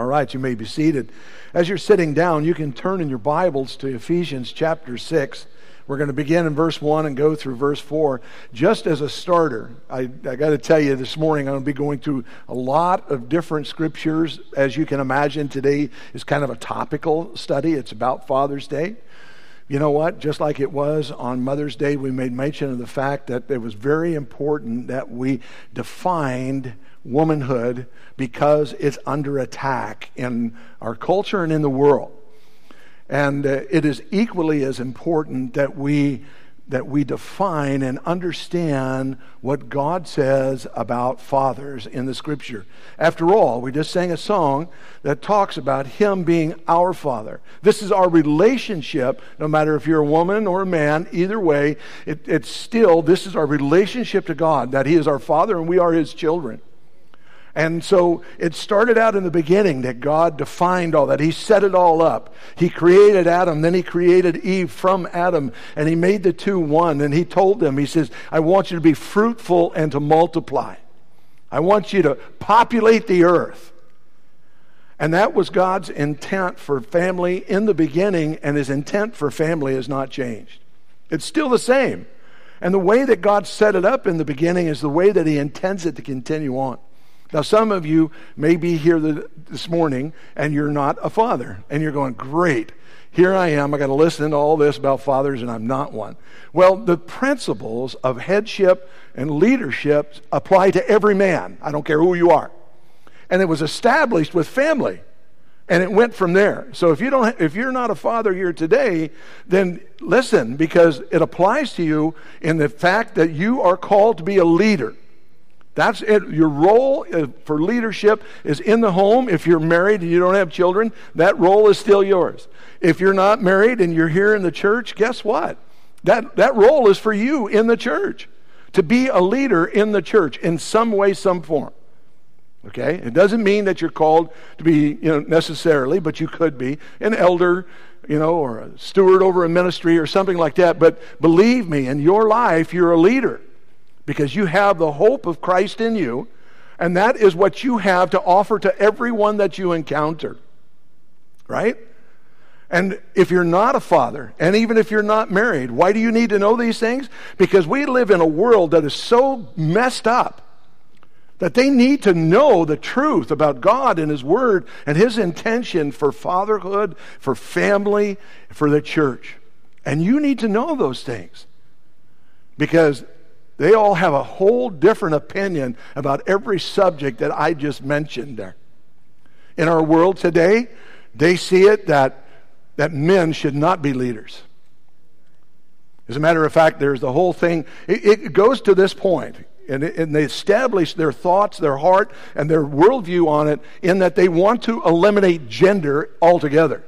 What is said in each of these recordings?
right, you may be seated. As you're sitting down, you can turn in your Bibles to Ephesians chapter 6. We're going to begin in verse 1 and go through verse 4. Just as a starter, I got to tell you this morning, I'm going to be going through a lot of different scriptures. As you can imagine, today is kind of a topical study. It's about Father's Day. You know what? Just like it was on Mother's Day, we made mention of the fact that it was very important that we defined womanhood because it's under attack in our culture and in the world. And it is equally as important that we define and understand what God says about fathers in the Scripture. After all, we just sang a song that talks about Him being our Father. This is our relationship, no matter if you're a woman or a man, either way, it's still, this is our relationship to God, that He is our Father and we are His children. And so it started out in the beginning that God defined all that. He set it all up. He created Adam, then He created Eve from Adam, and He made the two one. And He told them, He says, I want you to be fruitful and to multiply. I want you to populate the earth. And that was God's intent for family in the beginning, and His intent for family has not changed. It's still the same. And the way that God set it up in the beginning is the way that He intends it to continue on. Now, some of you may be here this morning and you're not a father. And you're going, great, here I am. I got to listen to all this about fathers and I'm not one. Well, the principles of headship and leadership apply to every man. I don't care who you are. And it was established with family. And it went from there. So if you're not a father here today, then listen, because it applies to you in the fact that you are called to be a leader. That's it. Your role for leadership is in the home. If you're married and you don't have children, that role is still yours. If you're not married and you're here in the church, guess what? That role is for you in the church. To be a leader in the church in some way, some form. Okay? It doesn't mean that you're called to be, necessarily, but you could be an elder, or a steward over a ministry or something like that. But believe me, in your life, you're a leader. Because you have the hope of Christ in you, and that is what you have to offer to everyone that you encounter. Right? And if you're not a father, and even if you're not married, why do you need to know these things? Because we live in a world that is so messed up that they need to know the truth about God and His Word and His intention for fatherhood, for family, for the church. And you need to know those things. Because they all have a whole different opinion about every subject that I just mentioned there. In our world today, they see it that men should not be leaders. As a matter of fact, there's the whole thing. It goes to this point, and they establish their thoughts, their heart, and their worldview on it in that they want to eliminate gender altogether.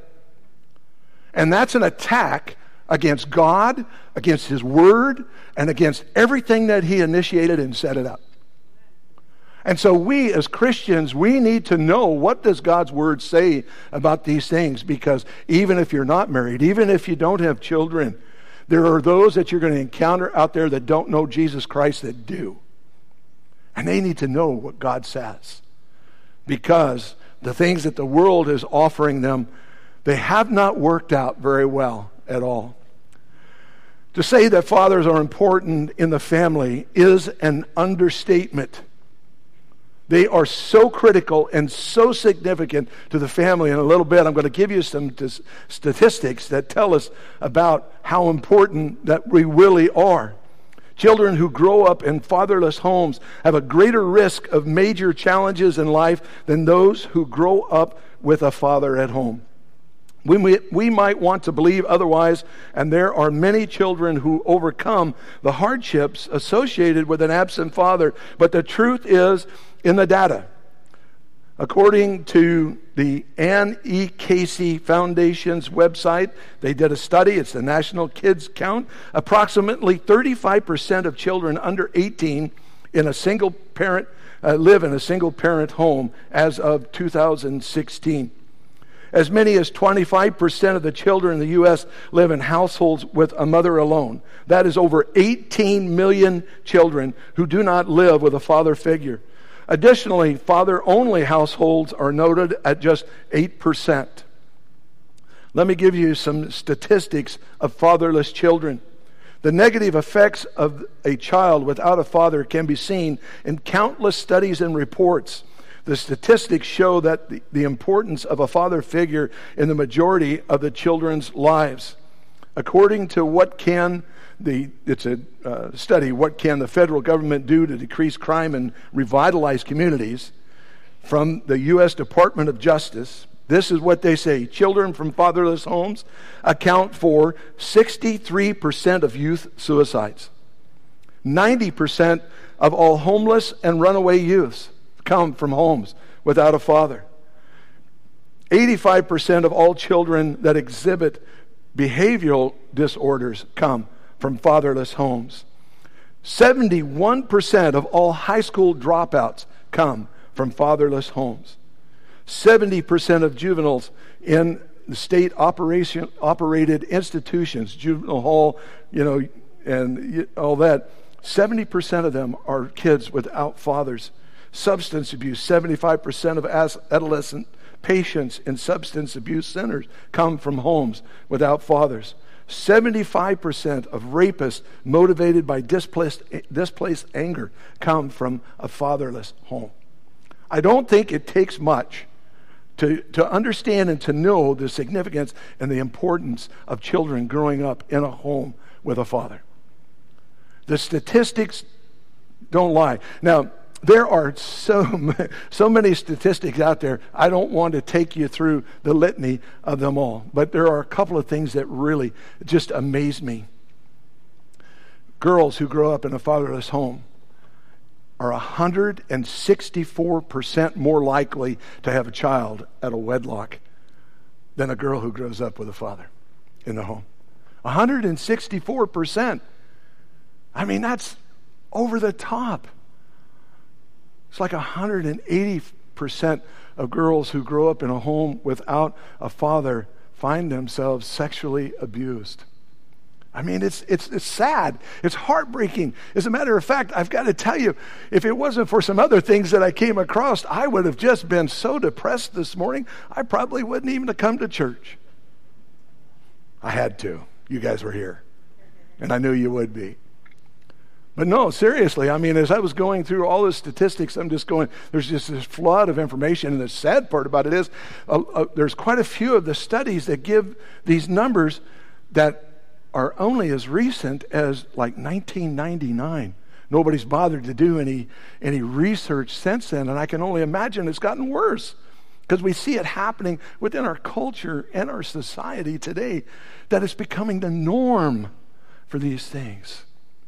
And that's an attack against God, against His Word, and against everything that He initiated and set it up. And so we as Christians, we need to know, what does God's Word say about these things? Because even if you're not married, even if you don't have children, there are those that you're going to encounter out there that don't know Jesus Christ that do. And they need to know what God says. Because the things that the world is offering them, they have not worked out very well at all. To say that fathers are important in the family is an understatement. They are so critical and so significant to the family. In a little bit, I'm going to give you some statistics that tell us about how important that we really are. Children who grow up in fatherless homes have a greater risk of major challenges in life than those who grow up with a father at home. We might want to believe otherwise, and there are many children who overcome the hardships associated with an absent father. But the truth is in the data. According to the Ann E. Casey Foundation's website, they did a study. It's the National Kids Count. Approximately 35% of children under 18 in a single parent live in a single parent home as of 2016. As many as 25% of the children in the U.S. live in households with a mother alone. That is over 18 million children who do not live with a father figure. Additionally, father-only households are noted at just 8%. Let me give you some statistics of fatherless children. The negative effects of a child without a father can be seen in countless studies and reports. The statistics show that the importance of a father figure in the majority of the children's lives. According to what can the federal government do to decrease crime and revitalize communities, from the U.S. Department of Justice, this is what they say. Children from fatherless homes account for 63% of youth suicides. 90% of all homeless and runaway youths come from homes without a father. 85% of all children that exhibit behavioral disorders come from fatherless homes. 71% of all high school dropouts come from fatherless homes. 70% of juveniles in the state operated institutions, juvenile hall, and all that, 70% of them are kids without fathers. Substance abuse, 75% of adolescent patients in substance abuse centers come from homes without fathers. 75% of rapists motivated by displaced anger come from a fatherless home. I don't think it takes much to understand and to know the significance and the importance of children growing up in a home with a father. The statistics don't lie. Now, there are so many statistics out there. I don't want to take you through the litany of them all, but there are a couple of things that really just amaze me. Girls who grow up in a fatherless home are 164% more likely to have a child at a wedlock than a girl who grows up with a father in the home. 164%. I mean, that's over the top. It's like 180% of girls who grow up in a home without a father find themselves sexually abused. I mean, it's sad. It's heartbreaking. As a matter of fact, I've got to tell you, if it wasn't for some other things that I came across, I would have just been so depressed this morning, I probably wouldn't even have come to church. I had to. You guys were here. And I knew you would be. But no, seriously, I mean, as I was going through all the statistics, I'm just going, there's just this flood of information. And the sad part about it is there's quite a few of the studies that give these numbers that are only as recent as like 1999. Nobody's bothered to do any research since then, and I can only imagine it's gotten worse because we see it happening within our culture and our society today, that it's becoming the norm for these things.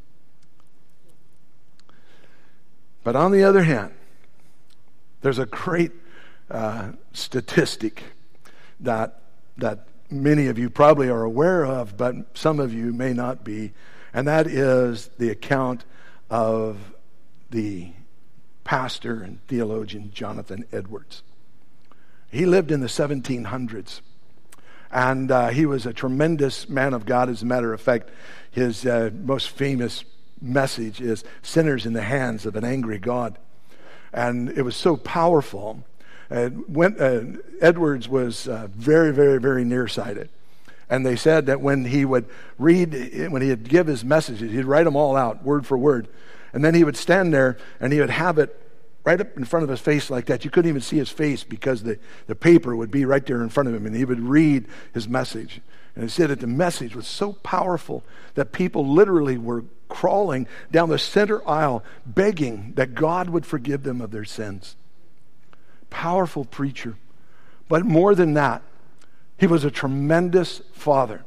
But on the other hand, there's a great statistic that many of you probably are aware of, but some of you may not be, and that is the account of the pastor and theologian Jonathan Edwards. He lived in the 1700s, and he was a tremendous man of God. As a matter of fact, his most famous message is "Sinners in the Hands of an Angry God," and it was so powerful. Edwards was very, very, very nearsighted. And they said that when he would give his messages, he'd write them all out, word for word. And then he would stand there and he would have it right up in front of his face like that. You couldn't even see his face because the paper would be right there in front of him, and he would read his message. And he said that the message was so powerful that people literally were crawling down the center aisle begging that God would forgive them of their sins. Powerful preacher. But more than that, he was a tremendous father.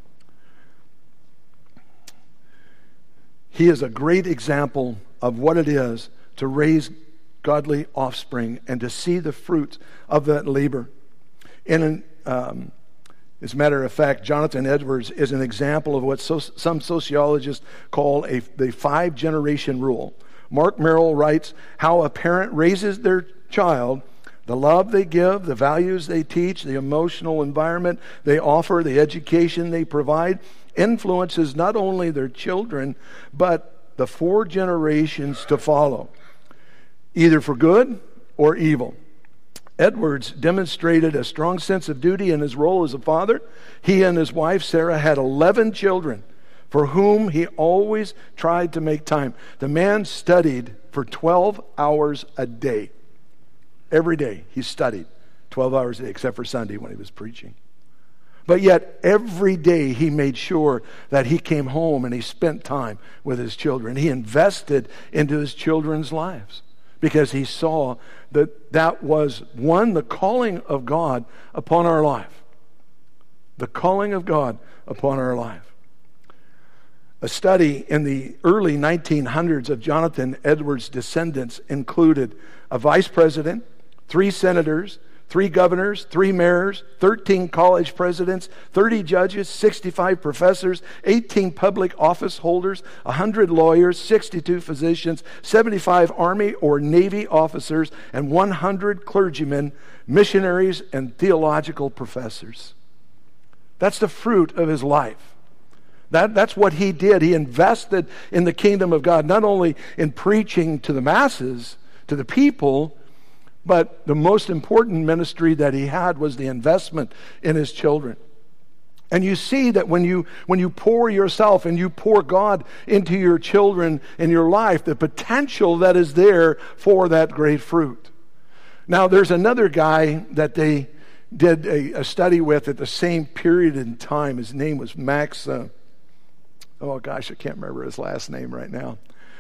He is a great example of what it is to raise godly offspring and to see the fruits of that labor. As a matter of fact, Jonathan Edwards is an example of what some sociologists call the 5-generation rule. Mark Merrill writes how a parent raises their child. The love they give, the values they teach, the emotional environment they offer, the education they provide influences not only their children, but the 4 generations to follow. either for good or evil. Edwards demonstrated a strong sense of duty in his role as a father. He and his wife, Sarah, had 11 children for whom he always tried to make time. The man studied for 12 hours a day. Every day he studied 12 hours a day, except for Sunday when he was preaching. But yet every day he made sure that he came home and he spent time with his children. He invested into his children's lives because he saw that was, one, the calling of God upon our life. The calling of God upon our life. A study in the early 1900s of Jonathan Edwards' descendants included a vice president, 3 senators, 3 governors, 3 mayors, 13 college presidents, 30 judges, 65 professors, 18 public office holders, 100 lawyers, 62 physicians, 75 Army or Navy officers, and 100 clergymen, missionaries, and theological professors. That's the fruit of his life. That's what he did. He invested in the kingdom of God, not only in preaching to the masses, to the people, but the most important ministry that he had was the investment in his children. And you see that when you pour yourself and you pour God into your children in your life, the potential that is there for that great fruit. Now, there's another guy that they did a study with at the same period in time. His name was Max. I can't remember his last name right now.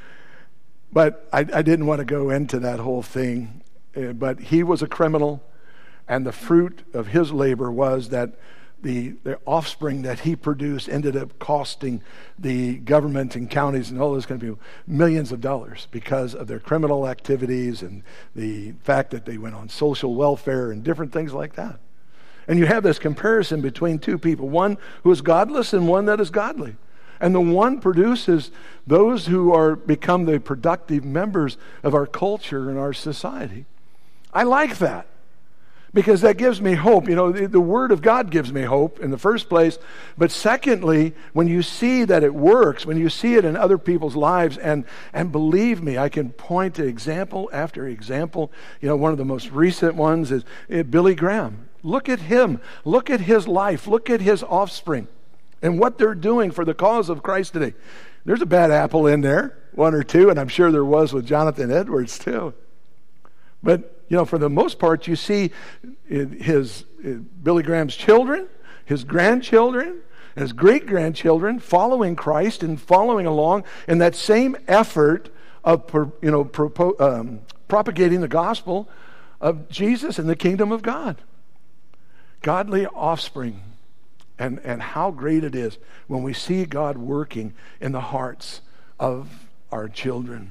But I didn't want to go into that whole thing. But he was a criminal, and the fruit of his labor was that the offspring that he produced ended up costing the government and counties and all those kind of people millions of dollars because of their criminal activities and the fact that they went on social welfare and different things like that. And you have this comparison between 2 people, one who is godless and one that is godly. And the one produces those who become the productive members of our culture and our society. I like that because that gives me hope. You know, the Word of God gives me hope in the first place. But secondly, when you see that it works, when you see it in other people's lives, and believe me, I can point to example after example. You know, one of the most recent ones is Billy Graham. Look at him. Look at his life. Look at his offspring and what they're doing for the cause of Christ today. There's a bad apple in there, 1 or 2, and I'm sure there was with Jonathan Edwards too. But you know, for the most part, you see Billy Graham's children, his grandchildren, and his great-grandchildren following Christ and following along in that same effort of propagating the gospel of Jesus and the kingdom of God. Godly offspring. And how great it is when we see God working in the hearts of our children.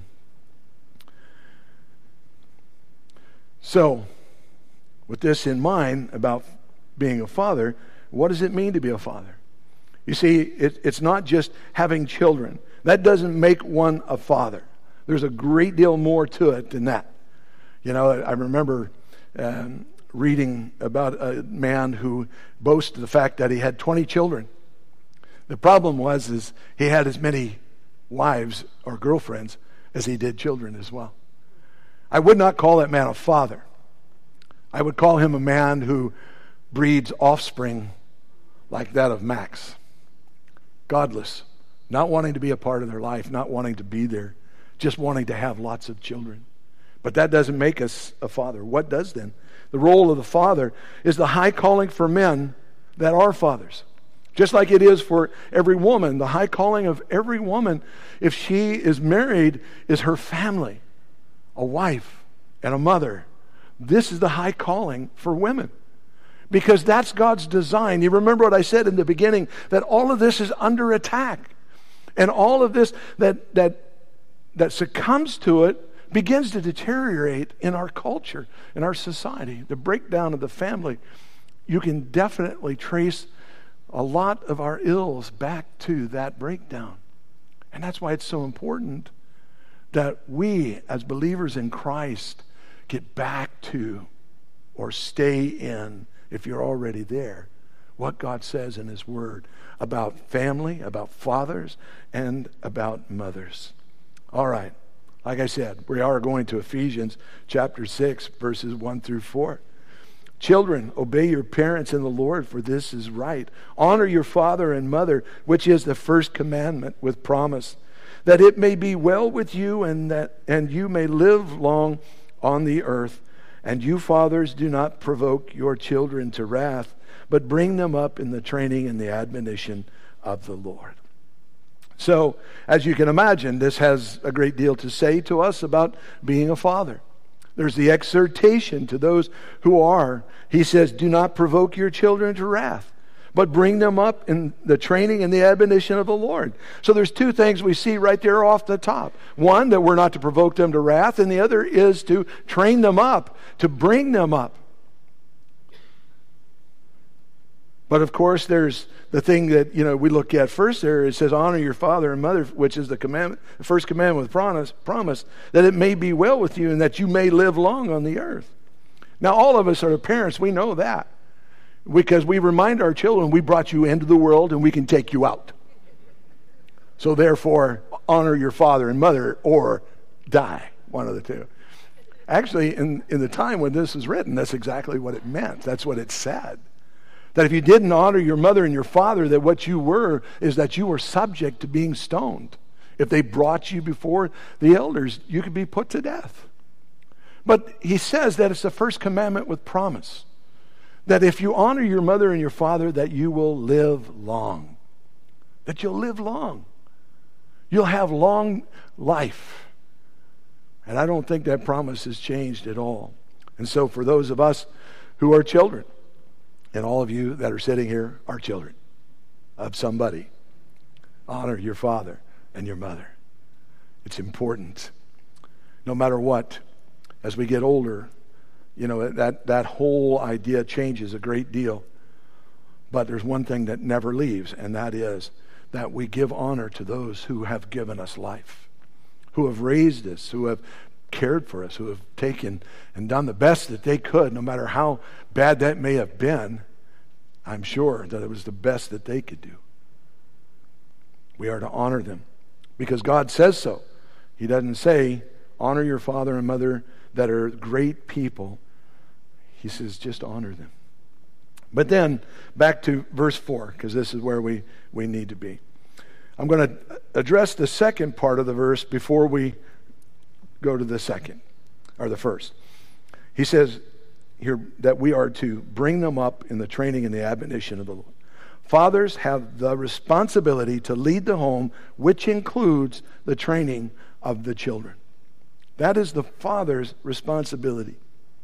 So, with this in mind about being a father, what does it mean to be a father? You see, it's not just having children. That doesn't make one a father. There's a great deal more to it than that. You know, I remember reading about a man who boasted the fact that he had 20 children. The problem was he had as many wives or girlfriends as he did children as well. I would not call that man a father. I would call him a man who breeds offspring like that of Max. Godless, not wanting to be a part of their life, not wanting to be there, just wanting to have lots of children. But that doesn't make us a father. What does then? The role of the father is the high calling for men that are fathers. Just like it is for every woman, the high calling of every woman, if she is married, is her family. A wife and a mother. This is the high calling for women. Because that's God's design. You remember what I said in the beginning, that all of this is under attack. And all of this that succumbs to it begins to deteriorate in our culture, in our society. The breakdown of the family, you can definitely trace a lot of our ills back to that breakdown. And that's why it's so important that we, as believers in Christ, get back to or stay in, if you're already there, what God says in His Word about family, about fathers, and about mothers. All right, Like I said, we are going to Ephesians chapter 6, verses 1 through 4. Children, obey your parents in the Lord, for this is right. Honor your father and mother, which is the first commandment with promise, that it may be well with you and you may live long on the earth. And you fathers, do not provoke your children to wrath, but bring them up in the training and the admonition of the Lord. So, as you can imagine, this has a great deal to say to us about being a father. There's the exhortation to those who are. He says, do not provoke your children to wrath, but bring them up in the training and the admonition of the Lord. So there's two things we see right there off the top. One, that we're not to provoke them to wrath, and the other is to train them up, to bring them up. But of course, there's the thing that we look at first there. It says, honor your father and mother, which is the commandment, the first commandment with promise, that it may be well with you and that you may live long on the earth. Now, all of us are parents. We know that because we remind our children, we brought you into the world and we can take you out. So therefore, honor your father and mother or die, one of the two. Actually, in the time when this was written, that's exactly what it meant. That's what it said. That if you didn't honor your mother and your father, that what you were is that you were subject to being stoned. If they brought you before the elders, you could be put to death. But he says that it's the first commandment with promise. That if you honor your mother and your father, that you will live long. That you'll live long. You'll have long life. And I don't think that promise has changed at all. And so for those of us who are children, and all of you that are sitting here are children of somebody, honor your father and your mother. It's important. No matter what, as we get older, that whole idea changes a great deal. But there's one thing that never leaves, and that is that we give honor to those who have given us life, who have raised us, who have cared for us, who have taken and done the best that they could, no matter how bad that may have been. I'm sure that it was the best that they could do. We are to honor them because God says so. He doesn't say, honor your father and mother that are great people. He says, just honor them. But then, back to verse 4, because this is where we need to be. I'm going to address the second part of the verse before we go to the second, or the first. He says here that we are to bring them up in the training and the admonition of the Lord. Fathers have the responsibility to lead the home, which includes the training of the children. That is the father's responsibility.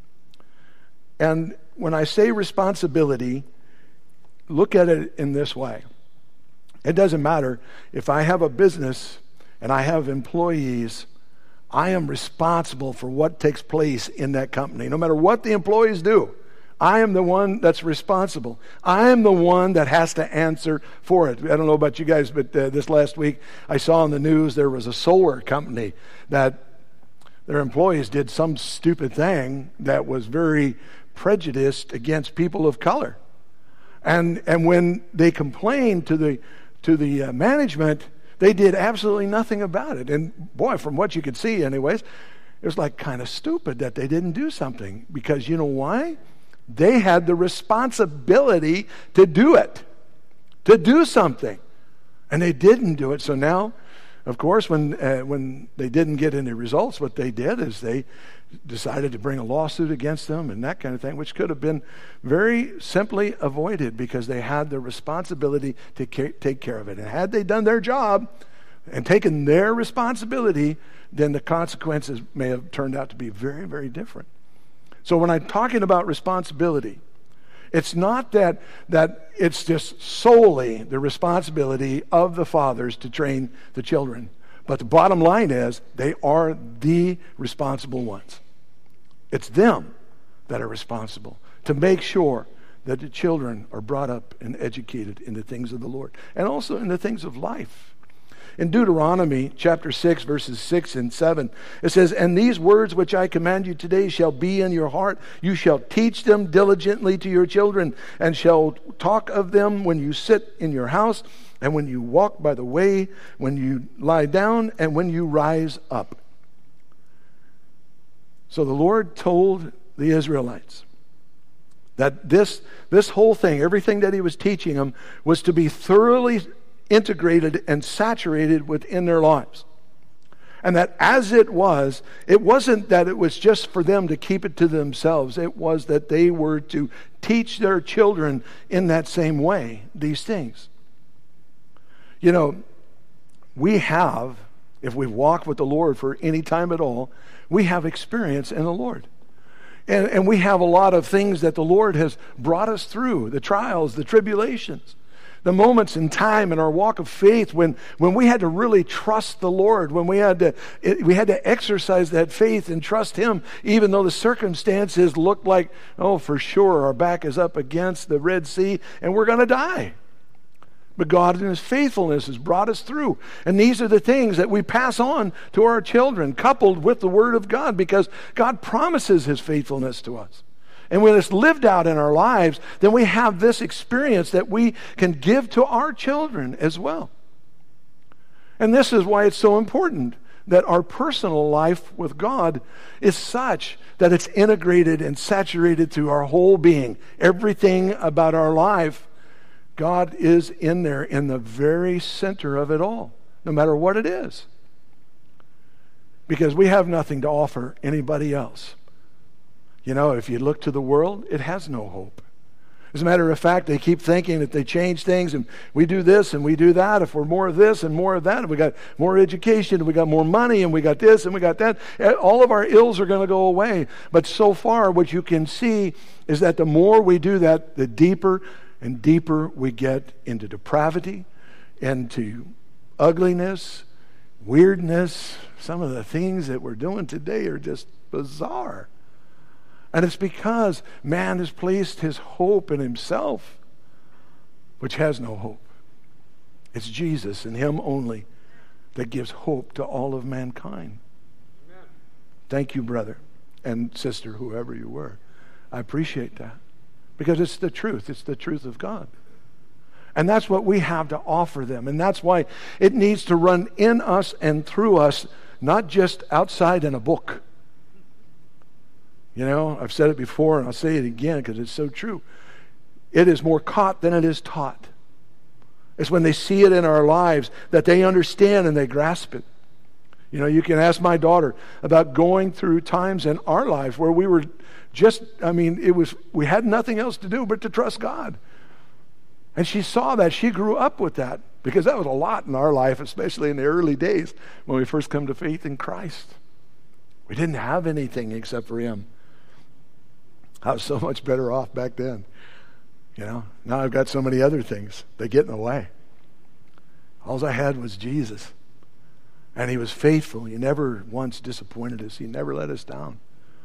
And when I say responsibility, look at it in this way. It doesn't matter if I have a business and I have employees, I am responsible for what takes place in that company. No matter what the employees do, I am the one that's responsible. I am the one that has to answer for it. I don't know about you guys, but this last week I saw on the news there was a solar company that their employees did some stupid thing that was very prejudiced against people of color. And when they complained to the management, they did absolutely nothing about it. And boy, from what you could see anyways, it was like kind of stupid that they didn't do something. Because you know why? They had the responsibility to do it, to do something. And they didn't do it. So now, of course, when they didn't get any results, what they did is they decided to bring a lawsuit against them and that kind of thing, which could have been very simply avoided because they had the responsibility to take care of it. And had they done their job and taken their responsibility, then the consequences may have turned out to be very, very different. So when I'm talking about responsibility, it's not that it's just solely the responsibility of the fathers to train the children. But the bottom line is they are the responsible ones. It's them that are responsible to make sure that the children are brought up and educated in the things of the Lord and also in the things of life. In Deuteronomy chapter 6, verses 6 and 7, it says, "And these words which I command you today shall be in your heart. You shall teach them diligently to your children, and shall talk of them when you sit in your house, and when you walk by the way, when you lie down, and when you rise up." So the Lord told the Israelites that this whole thing, everything that he was teaching them, was to be thoroughly integrated and saturated within their lives. And that as it wasn't that it was just for them to keep it to themselves. It was that they were to teach their children in that same way, these things. You know, we have, if we've walked with the Lord for any time at all, we have experience in the Lord. And we have a lot of things that the Lord has brought us through, the trials, the tribulations, the moments in time in our walk of faith when we had to really trust the Lord, when we had to exercise that faith and trust him, even though the circumstances looked like, oh, for sure, our back is up against the Red Sea and we're going to die. But God in his faithfulness has brought us through. And these are the things that we pass on to our children, coupled with the Word of God, because God promises his faithfulness to us. And when it's lived out in our lives, then we have this experience that we can give to our children as well. And this is why it's so important that our personal life with God is such that it's integrated and saturated through our whole being. Everything about our life, God is in there, in the very center of it all, no matter what it is. Because we have nothing to offer anybody else. You know, if you look to the world, it has no hope. As a matter of fact, they keep thinking that they change things and we do this and we do that. If we're more of this and more of that, and we got more education and we got more money and we got this and we got that, all of our ills are going to go away. But so far, what you can see is that the more we do that, the deeper and deeper we get into depravity, into ugliness, weirdness. Some of the things that we're doing today are just bizarre. And it's because man has placed his hope in himself, which has no hope. It's Jesus and him only that gives hope to all of mankind. Amen. Thank you, brother and sister, whoever you were. I appreciate that. Because it's the truth. It's the truth of God. And that's what we have to offer them. And that's why it needs to run in us and through us, not just outside in a book. You know, I've said it before and I'll say it again because it's so true. It is more caught than it is taught. It's when they see it in our lives that they understand and they grasp it. You know, you can ask my daughter about going through times in our lives where we were we had nothing else to do but to trust God. And she saw that. She grew up with that because that was a lot in our life, especially in the early days when we first come to faith in Christ. We didn't have anything except for him. I was so much better off back then. You know, now I've got so many other things. They get in the way. All I had was Jesus. And he was faithful. He never once disappointed us. He never let us down.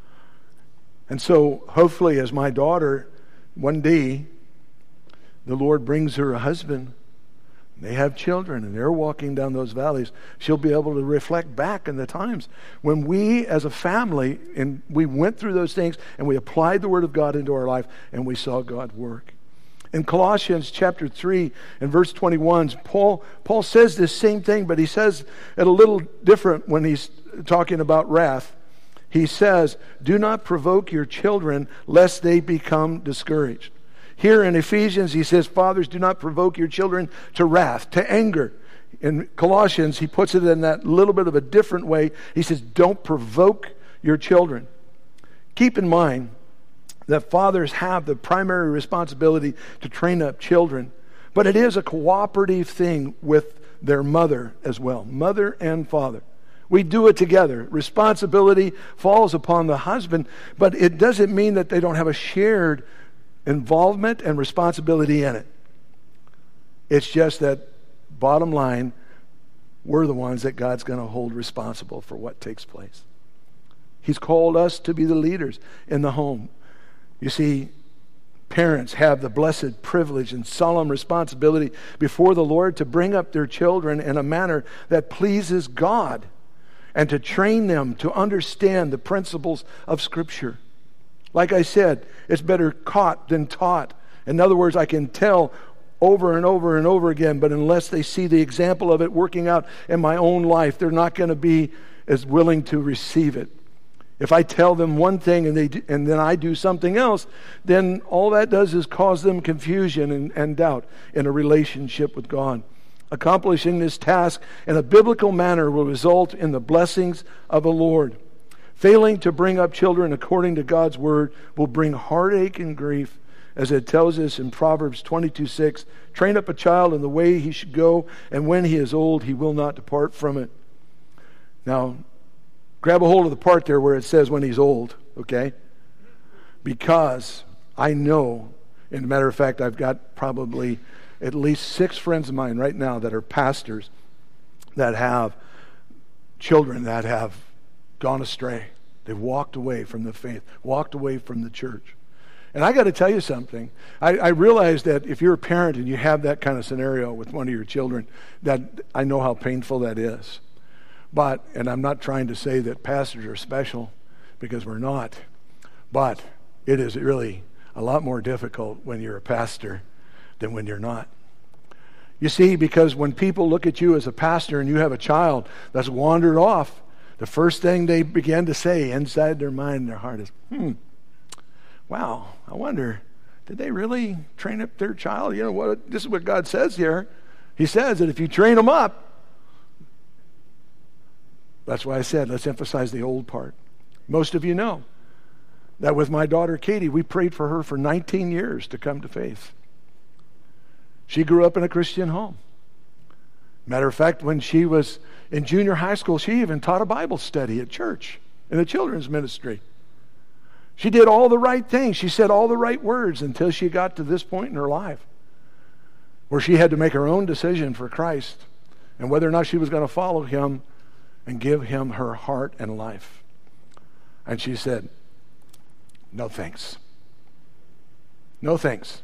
And so, hopefully, as my daughter, one day, the Lord brings her a husband, and they have children, and they're walking down those valleys, she'll be able to reflect back in the times when we, as a family, and we went through those things, and we applied the Word of God into our life, and we saw God work. In Colossians chapter 3 and verse 21, Paul says this same thing, but he says it a little different when he's talking about wrath. He says, do not provoke your children lest they become discouraged. Here in Ephesians, he says, fathers, do not provoke your children to wrath, to anger. In Colossians, he puts it in that little bit of a different way. He says, don't provoke your children. Keep in mind that fathers have the primary responsibility to train up children, but it is a cooperative thing with their mother as well, mother and father. We do it together. Responsibility falls upon the husband, but it doesn't mean that they don't have a shared involvement and responsibility in it. It's just that, bottom line, we're the ones that God's going to hold responsible for what takes place. He's called us to be the leaders in the home. You see, parents have the blessed privilege and solemn responsibility before the Lord to bring up their children in a manner that pleases God and to train them to understand the principles of Scripture. Like I said, it's better caught than taught. In other words, I can tell over and over and over again, but unless they see the example of it working out in my own life, they're not going to be as willing to receive it. If I tell them one thing and then I do something else, then all that does is cause them confusion and doubt in a relationship with God. Accomplishing this task in a biblical manner will result in the blessings of the Lord. Failing to bring up children according to God's word will bring heartache and grief, as it tells us in Proverbs 22:6, train up a child in the way he should go, and when he is old, he will not depart from it. Now, grab a hold of the part there where it says when he's old, okay? Because I know, and a matter of fact, I've got probably at least 6 friends of mine right now that are pastors that have children that have gone astray. They've walked away from the faith, walked away from the church. And I got to tell you something. I realize that if you're a parent and you have that kind of scenario with one of your children, that I know how painful that is. But, and I'm not trying to say that pastors are special, because we're not, but it is really a lot more difficult when you're a pastor than when you're not. You see, because when people look at you as a pastor and you have a child that's wandered off, the first thing they begin to say inside their mind and their heart is, wow, I wonder, did they really train up their child? You know what? This is what God says here. He says that if you train them up, that's why I said, let's emphasize the old part. Most of you know that with my daughter Katie, we prayed for her for 19 years to come to faith. She grew up in a Christian home. Matter of fact, when she was in junior high school, she even taught a Bible study at church in the children's ministry. She did all the right things. She said all the right words until she got to this point in her life where she had to make her own decision for Christ and whether or not she was going to follow him and give him her heart and life. And she said, no thanks. No thanks.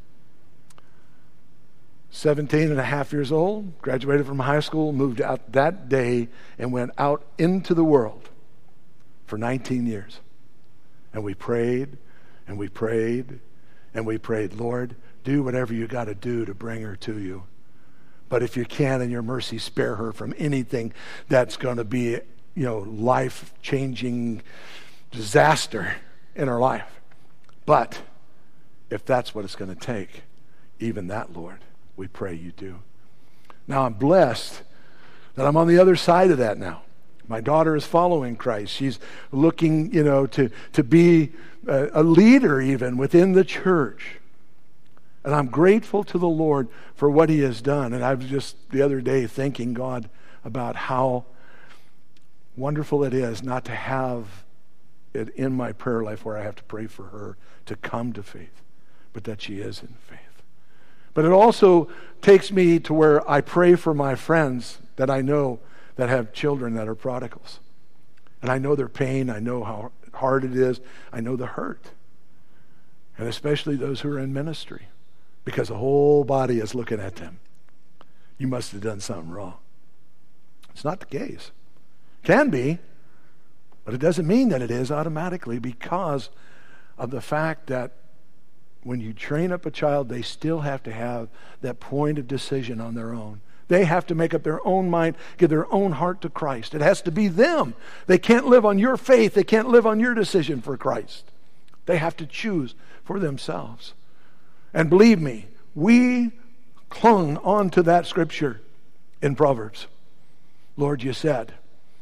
17 and a half years old, graduated from high school, moved out that day and went out into the world for 19 years. And we prayed, and we prayed, and we prayed, Lord, do whatever you got to do to bring her to you. But if you can, in your mercy, spare her from anything that's going to be, life-changing disaster in her life. But if that's what it's going to take, even that, Lord, we pray you do. Now, I'm blessed that I'm on the other side of that now. My daughter is following Christ. She's looking, to be a leader even within the church. And I'm grateful to the Lord for what he has done. And I was just the other day thanking God about how wonderful it is not to have it in my prayer life where I have to pray for her to come to faith, but that she is in faith. But it also takes me to where I pray for my friends that I know that have children that are prodigals. And I know their pain. I know how hard it is. I know the hurt. And especially those who are in ministry, because the whole body is looking at them. You must have done something wrong. It's not the case. Can be, but it doesn't mean that it is automatically, because of the fact that when you train up a child, they still have to have that point of decision on their own. They have to make up their own mind, give their own heart to Christ. It has to be them. They can't live on your faith. They can't live on your decision for Christ. They have to choose for themselves. And believe me, we clung on to that scripture in Proverbs. Lord, you said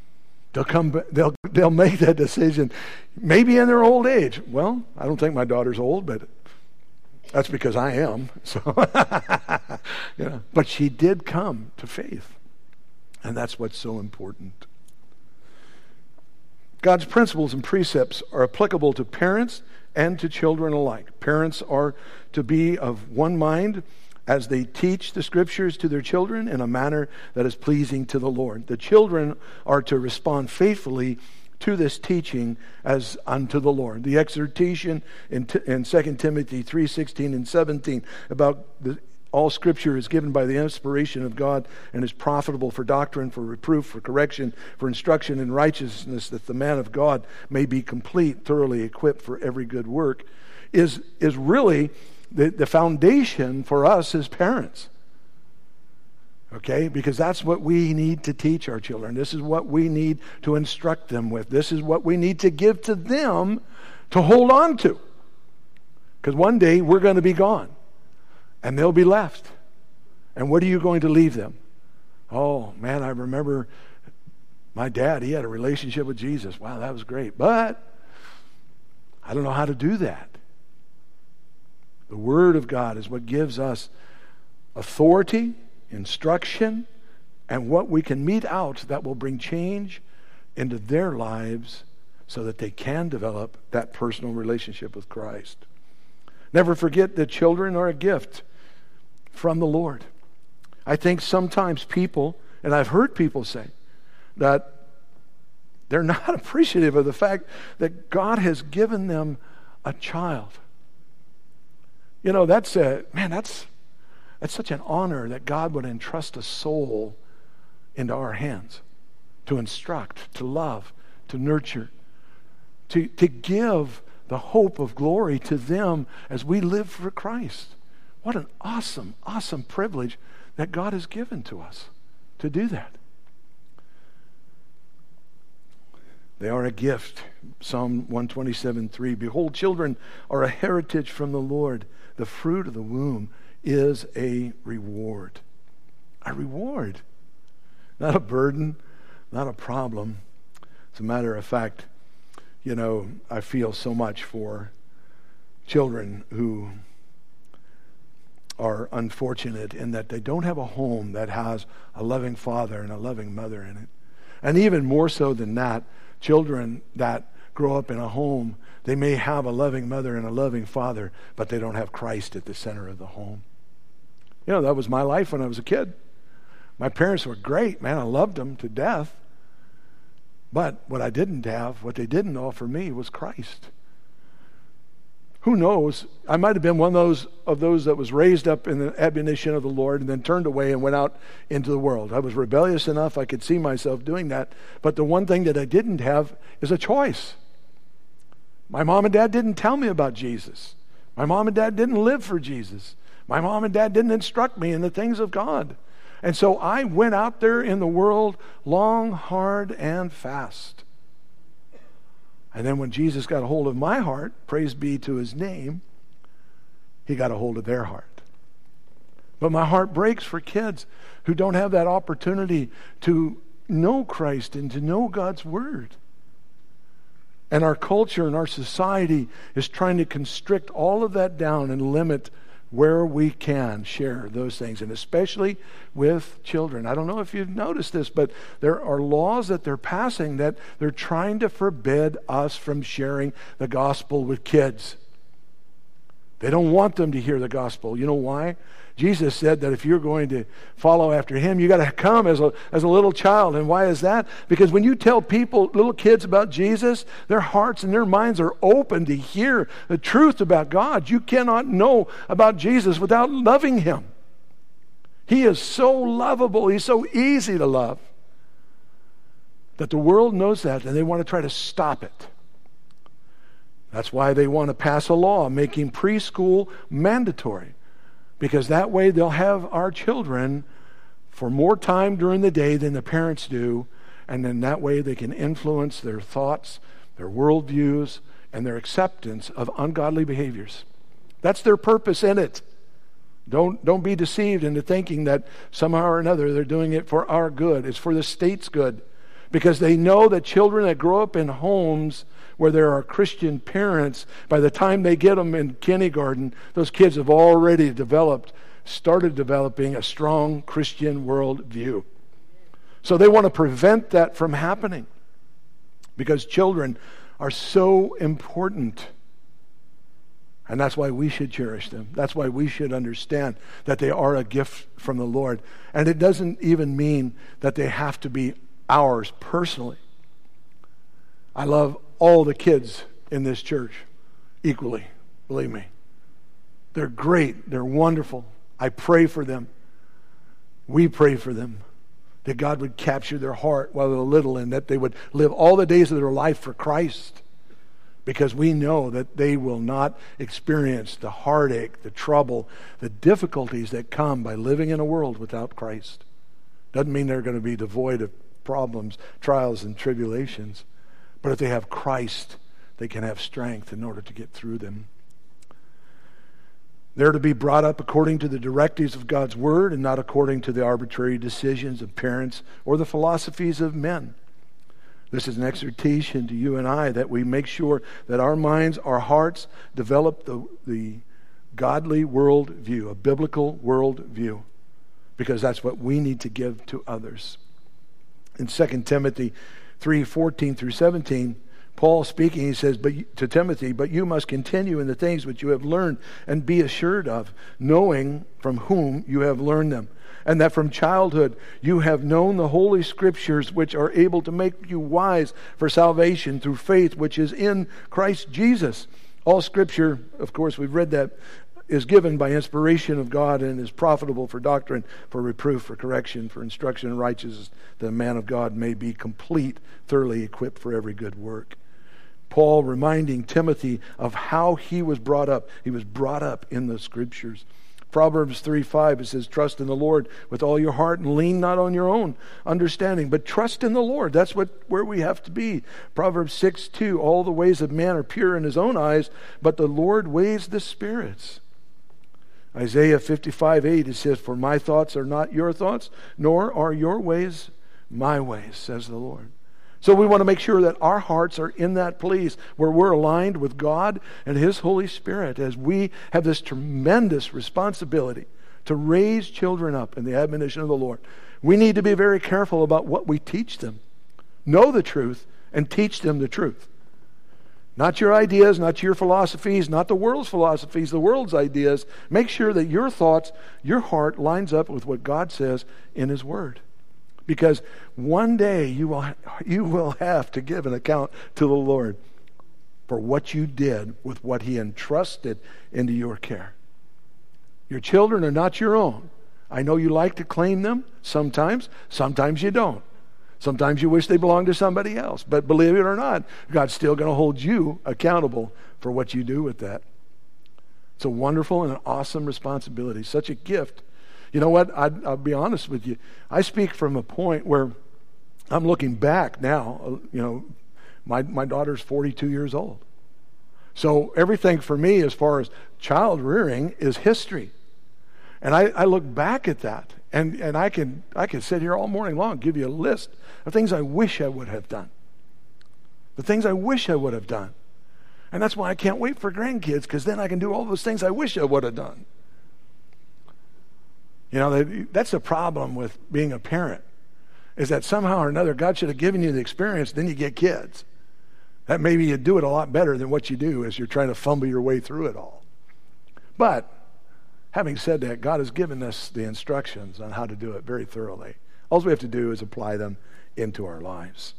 they'll make that decision maybe in their old age. Well, I don't think my daughter's old, but that's because I am. So, But she did come to faith, and that's what's so important. God's principles and precepts are applicable to parents and to children alike. Parents are to be of one mind as they teach the scriptures to their children in a manner that is pleasing to the Lord. The children are to respond faithfully to this teaching as unto the Lord. The exhortation in 2 Timothy 3:16 and 17 about all scripture is given by the inspiration of God and is profitable for doctrine, for reproof, for correction, for instruction in righteousness, that the man of God may be complete, thoroughly equipped for every good work, is really the foundation for us as parents. Okay? Because that's what we need to teach our children. This is what we need to instruct them with. This is what we need to give to them to hold on to. Because one day we're going to be gone. And they'll be left. And what are you going to leave them? Oh, man, I remember my dad, he had a relationship with Jesus. Wow, that was great. But I don't know how to do that. The Word of God is what gives us authority, instruction, and what we can mete out that will bring change into their lives so that they can develop that personal relationship with Christ. Never forget that children are a gift from the Lord. I think sometimes people, and I've heard people say, that they're not appreciative of the fact that God has given them a child. You know, that's such an honor that God would entrust a soul into our hands to instruct, to love, to nurture, to give the hope of glory to them as we live for Christ. What an awesome, awesome privilege that God has given to us to do that. They are a gift. Psalm 127:3. Behold, children are a heritage from the Lord. The fruit of the womb is a reward. A reward. Not a burden, not a problem. As a matter of fact, you know, I feel so much for children who are unfortunate in that they don't have a home that has a loving father and a loving mother in it. And even more so than that, children that grow up in a home, they may have a loving mother and a loving father, but they don't have Christ at the center of the home. You know, that was my life when I was a kid. My parents were great, man. I loved them to death. But what I didn't have, what they didn't offer me was Christ. Who knows? I might have been one of those that was raised up in the admonition of the Lord and then turned away and went out into the world. I was rebellious enough, I could see myself doing that. But the one thing that I didn't have is a choice. My mom and dad didn't tell me about Jesus. My mom and dad didn't live for Jesus. My mom and dad didn't instruct me in the things of God. And so I went out there in the world long, hard, and fast. And then when Jesus got a hold of my heart, praise be to his name, he got a hold of their heart. But my heart breaks for kids who don't have that opportunity to know Christ and to know God's Word. And our culture and our society is trying to constrict all of that down and limit where we can share those things, and especially with children. I don't know if you've noticed this, but there are laws that they're passing that they're trying to forbid us from sharing the gospel with kids. They don't want them to hear the gospel. You know why? Jesus said that if you're going to follow after him, you got to come as a little child. And why is that? Because when you tell people, little kids, about Jesus, their hearts and their minds are open to hear the truth about God. You cannot know about Jesus without loving him. He is so lovable. He's so easy to love that the world knows that, and they want to try to stop it. That's why they want to pass a law making preschool mandatory. Because that way they'll have our children for more time during the day than the parents do, and then that way they can influence their thoughts, their worldviews, and their acceptance of ungodly behaviors. That's their purpose in it. Don't be deceived into thinking that somehow or another they're doing it for our good. It's for the state's good. Because they know that children that grow up in homes where there are Christian parents, by the time they get them in kindergarten, those kids have already started developing a strong Christian worldview. So they want to prevent that from happening because children are so important. And that's why we should cherish them. That's why we should understand that they are a gift from the Lord. And it doesn't even mean that they have to be ours personally. I love all the kids in this church equally, believe me. They're great. They're wonderful. I pray for them. We pray for them that God would capture their heart while they're little and that they would live all the days of their life for Christ, because we know that they will not experience the heartache, the trouble, the difficulties that come by living in a world without Christ. Doesn't mean they're going to be devoid of problems, trials, and tribulations. But if they have Christ, they can have strength in order to get through them. They're to be brought up according to the directives of God's Word and not according to the arbitrary decisions of parents or the philosophies of men. This is an exhortation to you and I that we make sure that our minds, our hearts develop the godly world view, a biblical world view, because that's what we need to give to others. In 2 Timothy 3:14 through 17, Paul speaking, he says to Timothy, "But you must continue in the things which you have learned and be assured of, knowing from whom you have learned them, and that from childhood you have known the Holy Scriptures, which are able to make you wise for salvation through faith which is in Christ Jesus." All Scripture, of course, we've read that, is given by inspiration of God and is profitable for doctrine, for reproof, for correction, for instruction in righteousness, that a man of God may be complete, thoroughly equipped for every good work. Paul reminding Timothy of how he was brought up. He was brought up in the Scriptures. Proverbs 3:5, it says, "Trust in the Lord with all your heart and lean not on your own understanding, but trust in the Lord." That's where we have to be. Proverbs 6:2, "All the ways of man are pure in his own eyes, but the Lord weighs the spirits." Isaiah 55:8, it says, "For my thoughts are not your thoughts, nor are your ways my ways, says the Lord." So we want to make sure that our hearts are in that place where we're aligned with God and His Holy Spirit as we have this tremendous responsibility to raise children up in the admonition of the Lord. We need to be very careful about what we teach them. Know the truth and teach them the truth. Not your ideas, not your philosophies, not the world's philosophies, the world's ideas. Make sure that your thoughts, your heart lines up with what God says in His Word. Because one day you will have to give an account to the Lord for what you did with what He entrusted into your care. Your children are not your own. I know you like to claim them sometimes. Sometimes you don't. Sometimes you wish they belonged to somebody else. But believe it or not, God's still going to hold you accountable for what you do with that. It's a wonderful and an awesome responsibility. Such a gift. You know what? I'll be honest with you. I speak from a point where I'm looking back now. You know, my daughter's 42 years old. So everything for me as far as child rearing is history. And I look back at that. And I can sit here all morning long, give you a list of things I wish I would have done. The things I wish I would have done. And that's why I can't wait for grandkids, because then I can do all those things I wish I would have done. You know, that's the problem with being a parent, is that somehow or another God should have given you the experience, then you get kids. That maybe you do it a lot better than what you do as you're trying to fumble your way through it all. But having said that, God has given us the instructions on how to do it very thoroughly. All we have to do is apply them into our lives.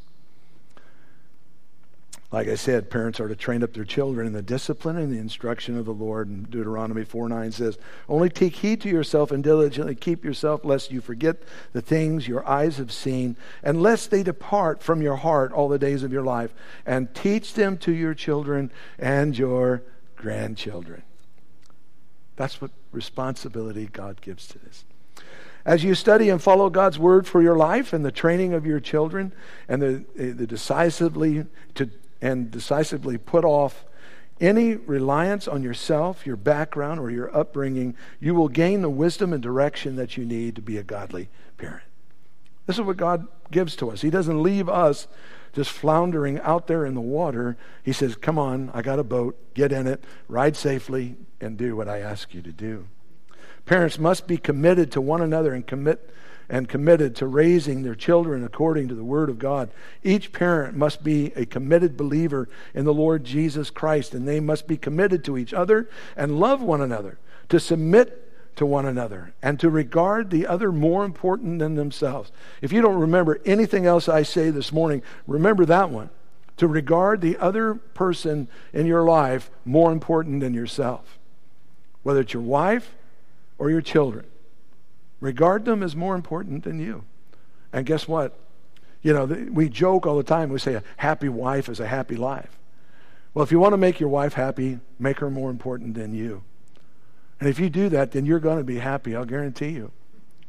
Like I said, parents are to train up their children in the discipline and the instruction of the Lord. And Deuteronomy 4:9 says, "Only take heed to yourself and diligently keep yourself, lest you forget the things your eyes have seen, and lest they depart from your heart all the days of your life. And teach them to your children and your grandchildren." That's what responsibility God gives to this. As you study and follow God's Word for your life and the training of your children and the decisively put off any reliance on yourself, your background, or your upbringing, you will gain the wisdom and direction that you need to be a godly parent. This is what God gives to us. He doesn't leave us just floundering out there in the water. He says, "Come on, I got a boat, get in it, ride safely, and do what I ask you to do." Parents must be committed to one another and committed to raising their children according to the Word of God. Each parent must be a committed believer in the Lord Jesus Christ, and they must be committed to each other and love one another, to submit to one another, and to regard the other more important than themselves. If you don't remember anything else I say this morning, remember that one. To regard the other person in your life more important than yourself. Whether it's your wife or your children. Regard them as more important than you. And guess what? You know, we joke all the time. We say a happy wife is a happy life. Well, if you want to make your wife happy, make her more important than you. And if you do that, then you're going to be happy, I'll guarantee you.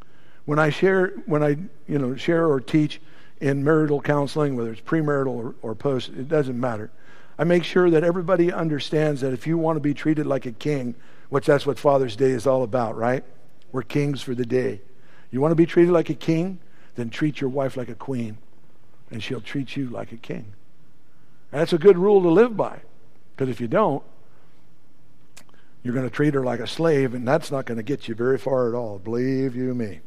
When I share or teach in marital counseling, whether it's premarital or post, it doesn't matter. I make sure that everybody understands that if you want to be treated like a king, which that's what Father's Day is all about, right? We're kings for the day. You want to be treated like a king? Then treat your wife like a queen, and she'll treat you like a king. And that's a good rule to live by, because if you don't, you're going to treat her like a slave, and that's not going to get you very far at all, believe you me.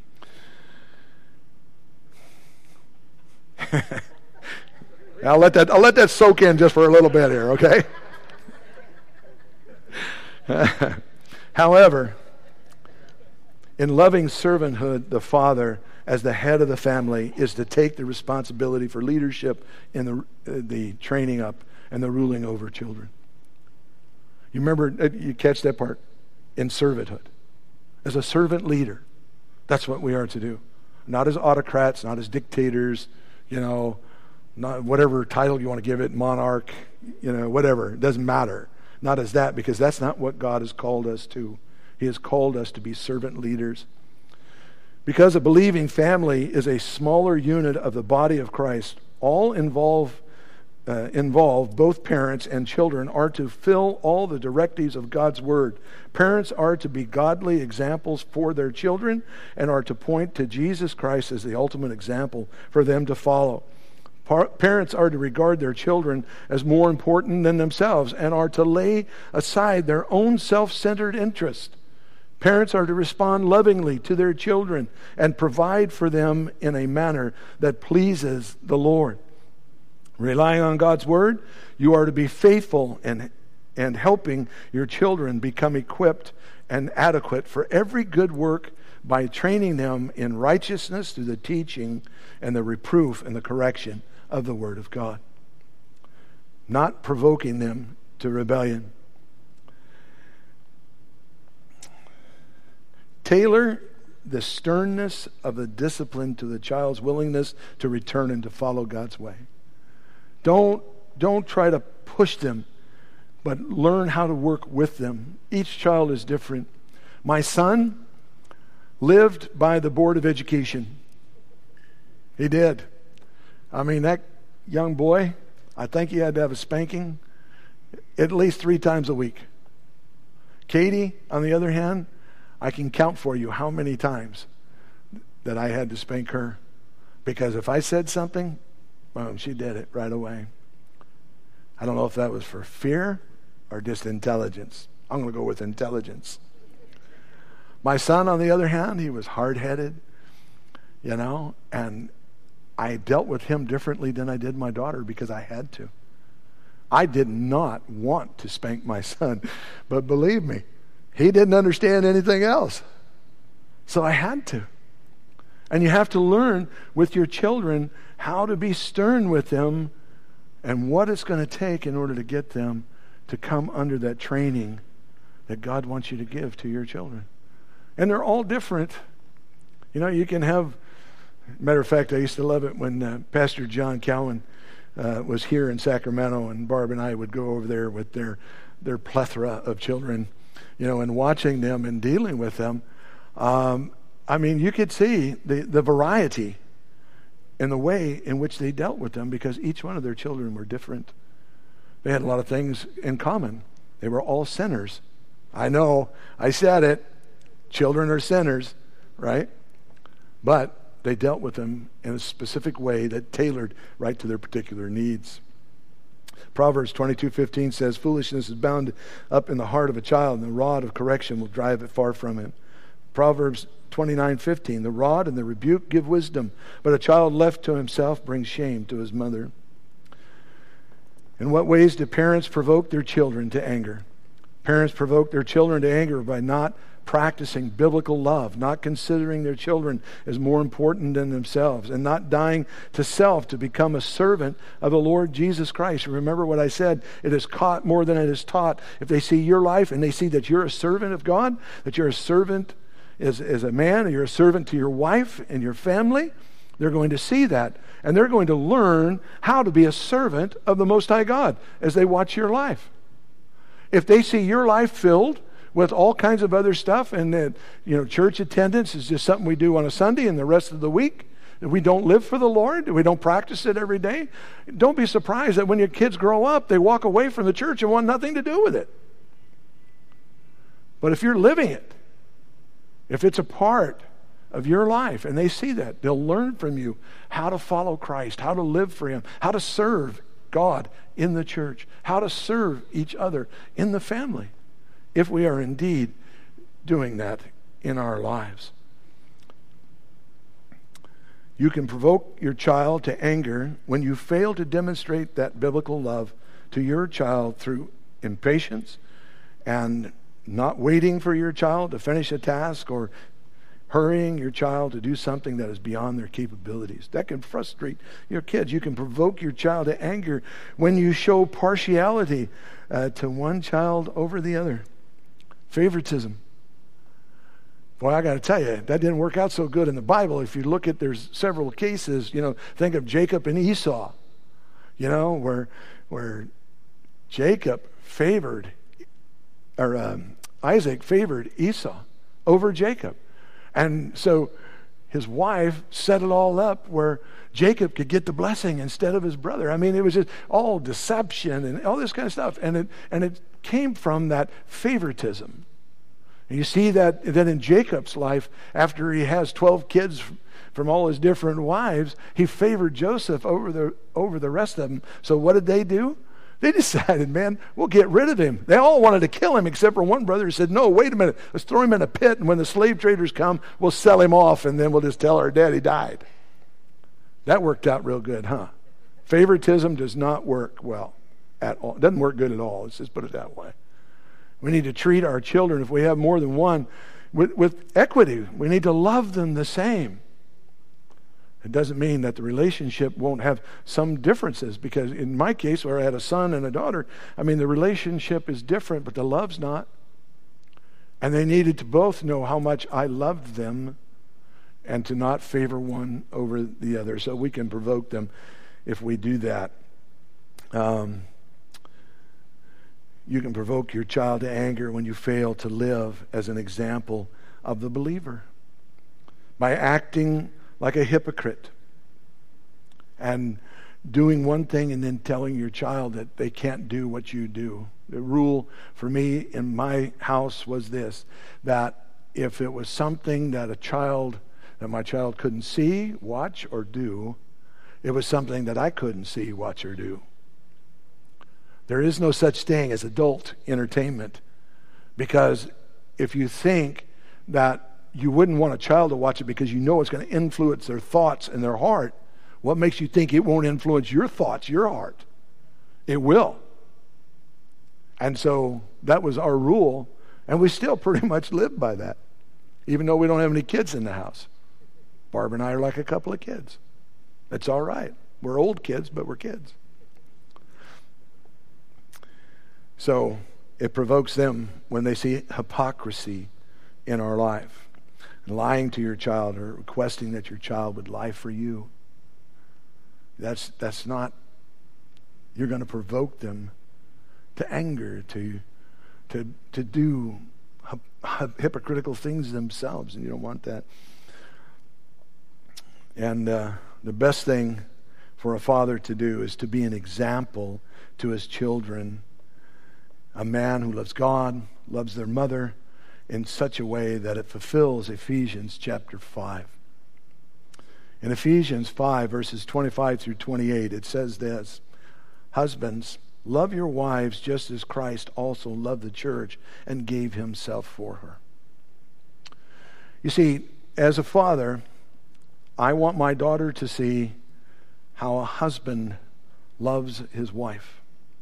I'll let that soak in just for a little bit here, okay? However, in loving servanthood, the father, as the head of the family, is to take the responsibility for leadership in the training up and the ruling over children. You remember, you catch that part, in servanthood. As a servant leader, that's what we are to do. Not as autocrats, not as dictators, not whatever title you want to give it, monarch, whatever. It doesn't matter. Not as that, because that's not what God has called us to. He has called us to be servant leaders. Because a believing family is a smaller unit of the body of Christ, all involved, both parents and children are to fill all the directives of God's Word. Parents are to be godly examples for their children and are to point to Jesus Christ as the ultimate example for them to follow. Parents are to regard their children as more important than themselves and are to lay aside their own self-centered interest. Parents are to respond lovingly to their children and provide for them in a manner that pleases the Lord. Relying on God's Word, you are to be faithful and helping your children become equipped and adequate for every good work by training them in righteousness through the teaching and the reproof and the correction of the Word of God. Not provoking them to rebellion. Tailor the sternness of the discipline to the child's willingness to return and to follow God's way. Don't try to push them, but learn how to work with them. Each child is different. My son lived by the Board of Education. He did. I mean, that young boy, I think he had to have a spanking at least 3 times a week. Katie, on the other hand, I can count for you how many times that I had to spank her. Because if I said something, boom, she did it right away. I don't know if that was for fear or just intelligence. I'm going to go with intelligence. My son, on the other hand, he was hard-headed, and I dealt with him differently than I did my daughter because I had to. I did not want to spank my son, but believe me, he didn't understand anything else. So I had to. And you have to learn with your children how to be stern with them and what it's going to take in order to get them to come under that training that God wants you to give to your children. And they're all different. You can have, matter of fact, I used to love it when Pastor John Cowan was here in Sacramento, and Barb and I would go over there with their plethora of children, and watching them and dealing with them. You could see the variety in the way in which they dealt with them because each one of their children were different. They had a lot of things in common. They were all sinners. I know, I said it. Children are sinners, right? But they dealt with them in a specific way that tailored right to their particular needs. Proverbs 22:15 says, "Foolishness is bound up in the heart of a child, and the rod of correction will drive it far from him." Proverbs 29:15, "The rod and the rebuke give wisdom, but a child left to himself brings shame to his mother." In what ways do parents provoke their children to anger? Parents provoke their children to anger by not practicing biblical love, not considering their children as more important than themselves, and not dying to self to become a servant of the Lord Jesus Christ. Remember what I said, it is caught more than it is taught. If they see your life and they see that you're a servant of God, that you're a servant as a man, and you're a servant to your wife and your family, they're going to see that. And they're going to learn how to be a servant of the Most High God as they watch your life. If they see your life filled with all kinds of other stuff, and that, church attendance is just something we do on a Sunday and the rest of the week. We don't live for the Lord. We don't practice it every day. Don't be surprised that when your kids grow up, they walk away from the church and want nothing to do with it. But if you're living it, if it's a part of your life and they see that, they'll learn from you how to follow Christ, how to live for Him, how to serve God in the church, how to serve each other in the family, if we are indeed doing that in our lives. You can provoke your child to anger when you fail to demonstrate that biblical love to your child through impatience and not waiting for your child to finish a task, or hurrying your child to do something that is beyond their capabilities. That can frustrate your kids. You can provoke your child to anger when you show partiality to one child over the other. Favoritism. Boy, I got to tell you, that didn't work out so good in the Bible. If you look at, there's several cases, think of Jacob and Esau, where Jacob favored, or Isaac favored Esau over Jacob. And so his wife set it all up where Jacob could get the blessing instead of his brother. I mean, it was just all deception and all this kind of stuff. And it came from that favoritism. And you see that in Jacob's life, after he has 12 kids from all his different wives, he favored Joseph over the rest of them. So what did they do? They decided, man, we'll get rid of him. They all wanted to kill him except for one brother who said, no, wait a minute, let's throw him in a pit, and when the slave traders come, we'll sell him off, and then we'll just tell our dad he died. That worked out real good, huh? Favoritism does not work well at all. It doesn't work good at all. Let's just put it that way. We need to treat our children, if we have more than one, with equity. We need to love them the same. It doesn't mean that the relationship won't have some differences, because in my case, where I had a son and a daughter, the relationship is different, but the love's not. And they needed to both know how much I loved them and to not favor one over the other. So we can provoke them if we do that. You can provoke your child to anger when you fail to live as an example of the believer by acting like a hypocrite and doing one thing and then telling your child that they can't do what you do. The rule for me in my house was this, that if it was something that my child couldn't see, watch, or do, it was something that I couldn't see, watch, or do. There is no such thing as adult entertainment, because if you think that you wouldn't want a child to watch it because you know it's going to influence their thoughts and their heart, what makes you think it won't influence your thoughts, your heart? It will. And so that was our rule, and we still pretty much live by that, even though we don't have any kids in the house. Barb and I are like a couple of kids. That's all right. We're old kids, but we're kids. So it provokes them when they see hypocrisy in our life. Lying to your child or requesting that your child would lie for you. That's not, you're going to provoke them to anger, to do hypocritical things themselves, and you don't want that. And the best thing for a father to do is to be an example to his children. A man who loves God, loves their mother, in such a way that it fulfills Ephesians chapter 5. In Ephesians 5, verses 25 through 28, it says this, "Husbands, love your wives just as Christ also loved the church and gave himself for her." You see, as a father, I want my daughter to see how a husband loves his wife.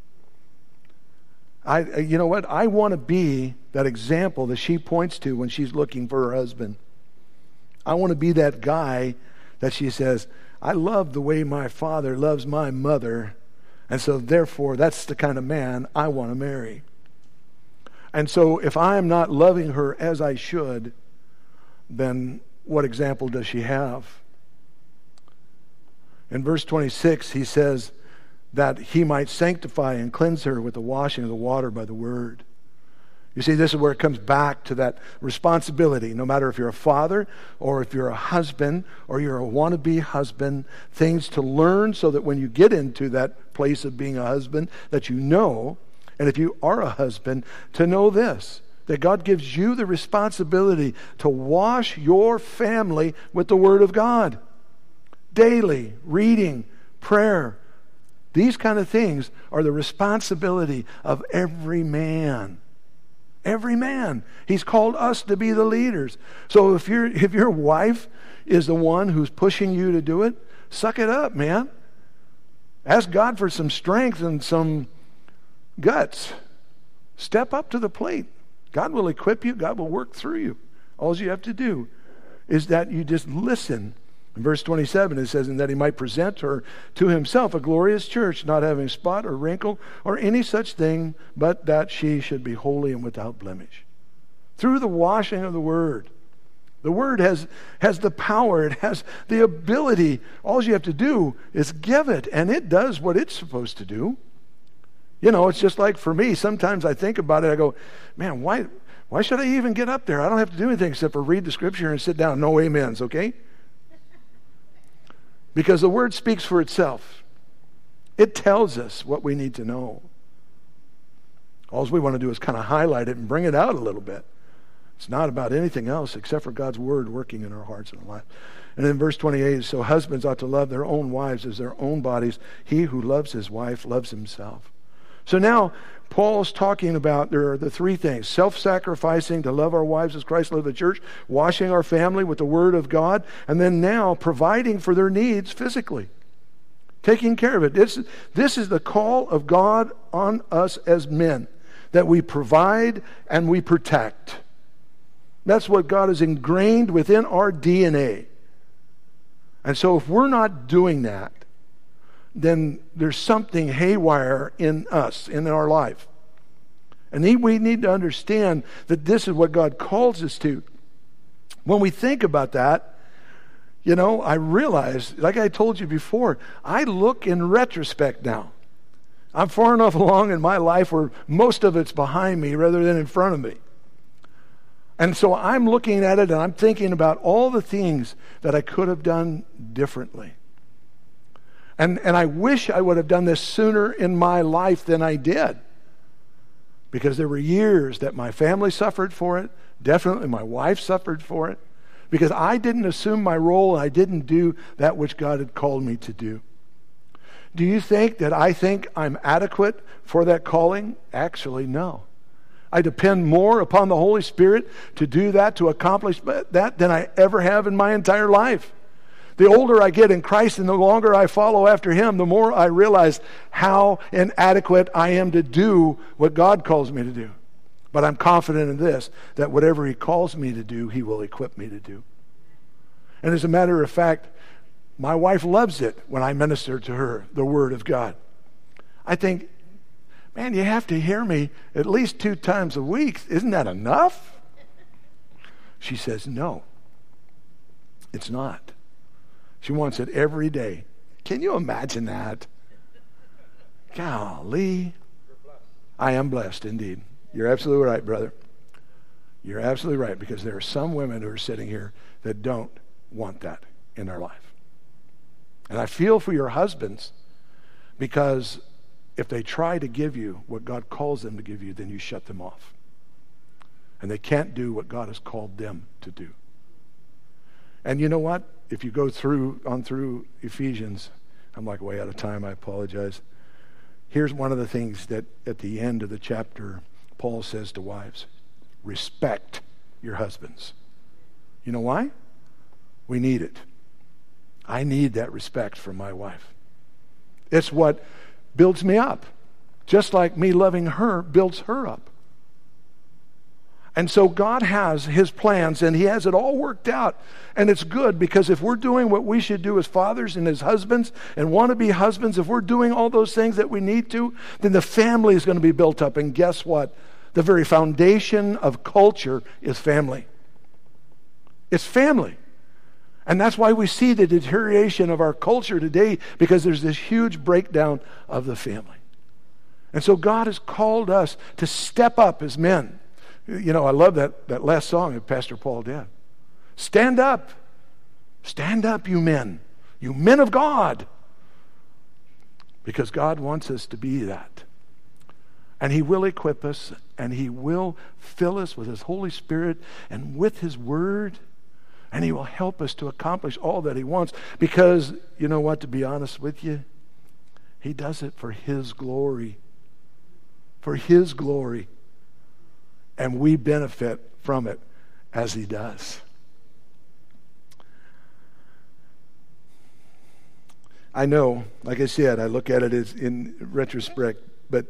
You know what? I want to be that example that she points to when she's looking for her husband. I want to be that guy that she says, I love the way my father loves my mother, and so therefore that's the kind of man I want to marry. And so if I am not loving her as I should, then what example does she have? In verse 26, he says, that he might sanctify and cleanse her with the washing of the water by the word. You see, this is where it comes back to that responsibility. No matter if you're a father or if you're a husband or you're a wannabe husband, things to learn so that when you get into that place of being a husband, that you know, and if you are a husband, to know this, that God gives you the responsibility to wash your family with the Word of God. Daily, reading, prayer. These kind of things are the responsibility of every man. Every man. He's called us to be the leaders. So if your wife is the one who's pushing you to do it, suck it up, man. Ask God for some strength and some guts. Step up to the plate. God will equip you. God will work through you. All you have to do is that you just listen. In verse 27 it says, "And that he might present her to himself a glorious church, not having spot or wrinkle or any such thing, but that she should be holy and without blemish." Through the washing of the Word. The Word has the power. It has the ability. All you have to do is give it, and it does what it's supposed to do. You know, it's just like for me, sometimes I think about it, I go, man, why should I even get up there? I don't have to do anything except for read the Scripture and sit down. No amens, okay? Because the Word speaks for itself. It tells us what we need to know. All we want to do is kind of highlight it and bring it out a little bit. It's not about anything else except for God's Word working in our hearts and our lives. And in verse 28, so husbands ought to love their own wives as their own bodies. He who loves his wife loves himself. So now Paul's talking about, there are the three things: self-sacrificing to love our wives as Christ loved the church, washing our family with the Word of God, and then now providing for their needs physically, taking care of it. This is the call of God on us as men, that we provide and we protect. That's what God has ingrained within our DNA. And so if we're not doing that, then there's something haywire in us, in our life. And we need to understand that this is what God calls us to. When we think about that, you know, I realize, like I told you before, I look in retrospect now. I'm far enough along in my life where most of it's behind me rather than in front of me. And so I'm looking at it and I'm thinking about all the things that I could have done differently. And I wish I would have done this sooner in my life than I did. Because there were years that my family suffered for it. Definitely my wife suffered for it. Because I didn't assume my role and I didn't do that which God had called me to do. Do you think that I think I'm adequate for that calling? Actually, no. I depend more upon the Holy Spirit to do that, to accomplish that, than I ever have in my entire life. The older I get in Christ and the longer I follow after Him, the more I realize how inadequate I am to do what God calls me to do. But I'm confident in this, that whatever He calls me to do, He will equip me to do. And as a matter of fact, my wife loves it when I minister to her the Word of God. I think, man, you have to hear me at least 2 times a week. Isn't that enough? She says, no, it's not. She wants it every day. Can you imagine that? Golly. I am blessed indeed. You're absolutely right, brother. You're absolutely right, because there are some women who are sitting here that don't want that in their life. And I feel for your husbands, because if they try to give you what God calls them to give you, then you shut them off. And they can't do what God has called them to do. And you know what? If you go through Ephesians, I'm like way out of time, I apologize. Here's one of the things that at the end of the chapter, Paul says to wives: respect your husbands. You know why? We need it. I need that respect from my wife. It's what builds me up. Just like me loving her builds her up. And so God has His plans, and He has it all worked out. And it's good, because if we're doing what we should do as fathers and as husbands and want to be husbands, if we're doing all those things that we need to, then the family is going to be built up. And guess what? The very foundation of culture is family. It's family. And that's why we see the deterioration of our culture today, because there's this huge breakdown of the family. And so God has called us to step up as men, You know, I love that last song that Pastor Paul did. Stand up. Stand up, you men of God. Because God wants us to be that. And he will equip us, and he will fill us with his Holy Spirit and with his word, and he will help us to accomplish all that he wants. Because, you know what, to be honest with you, he does it for his glory. For his glory. And we benefit from it as he does. I know, like I said, I look at it as in retrospect, but